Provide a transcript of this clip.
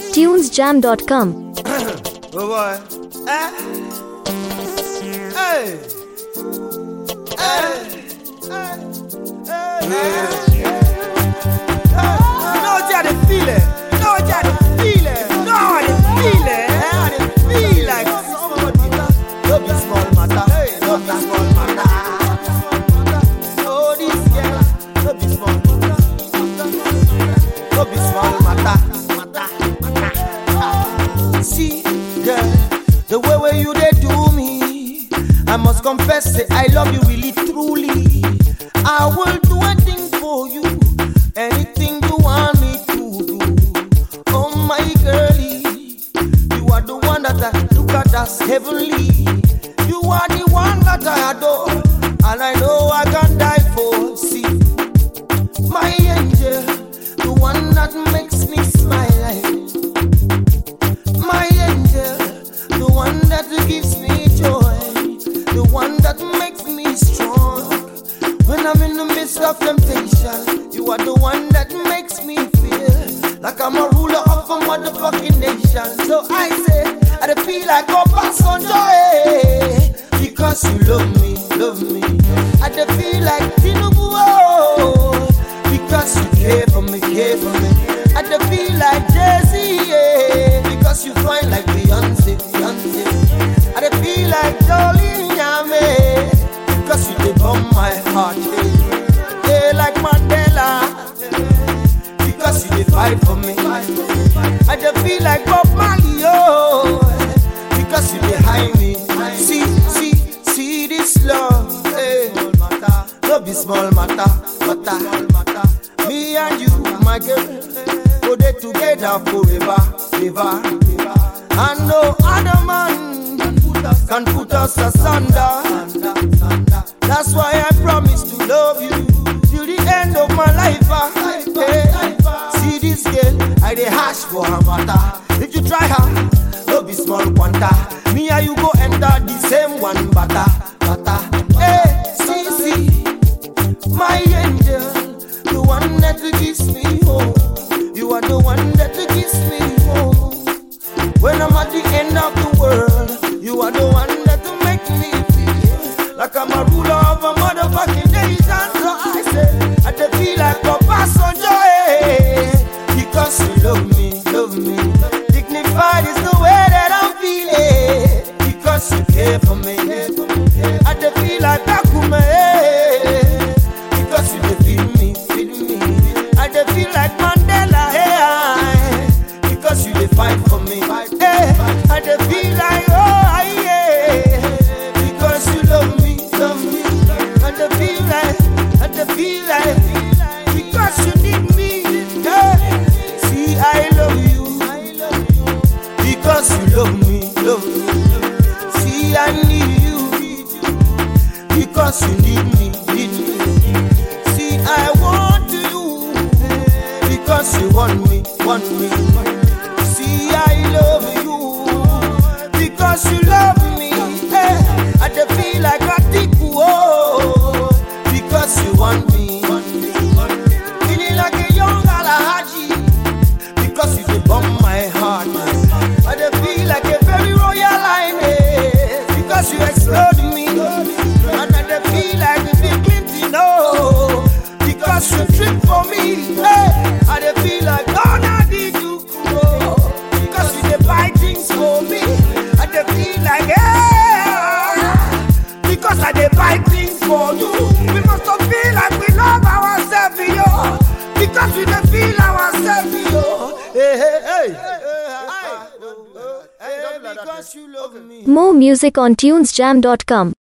tunesjam.com. Oh boy. Hey. You know what you feel it? You know what you feel it? You know how they feel it? How they feel like somebody. Don't be small matter. Don't be small matter. Oh, this girl. Don't be small matter. Don't be small matter. See, girl, the way where you they do me, I must confess, say I love you really truly. I will do anything for you, anything you want me to do. Oh my girlie, you are the one that I look at as heavenly. You are the one that I adore, and I know I can die for. See, my angel, the one that makes me smile. My angel, the one that gives me joy, the one that makes me strong. When I'm in the midst of temptation, you are the one that makes me feel like I'm a ruler of a motherfucking nation. So I say, I feel like a person joy, because you love me, love me. I feel like Tinubu, because you care for me, care for me. I feel like Jay-Z, yeah, because you fine like Beyonce, Beyonce. I feel like Jolene Yame, because you dey bomb my heart, yeah, like Mandela, because you dey fight for me. I feel like Bob Marley, oh, because you dey hide me. See this love, hey. No be small matter, me and you, my girl, go there together forever, ever. And no other man can put us asunder. That's why I promise to love you till the end of my life. See this girl, I dey hash for her matter. If you try her, no be small quanta. Me and you go enter the same one bata. Hey, see, my angel, the one that gives me hope. You are the one that gives me hope. When I'm at the end of the world, you are the one that make me feel like I'm a ruler of a motherfucking nation. So I say, I feel like a person joy, because you love me, love me. Dignified is the way that I'm feeling, because you care for me. I feel like Bakume, because you feed me, feed me. I feel like Mandela, hey, because you fight for me. Hey, I feel like, oh, yeah, because you love me, love me. I feel like, because you need me. Hey, see, I love you, because you love me, love me. See, I need you, because you need me, need me. See, I want you, because you want me, want me. See, I love you, because you love me. Hey, I feel like a tiku, oh, because you want me, want me. Feeling like a young Alahaji, because you dey bomb my heart. I feel like a very royal line, because you explode me. And I feel like a big Clinton, oh, because you trip for me. Hey, I feel like Donna did you grow, because you dey buy things for me. I feel like, yeah, because I dey buy things for you. We must feel like we love ourselves, yo, because we dey feel ourselves, yo. Hey, because you love me. More music on tunesjam.com.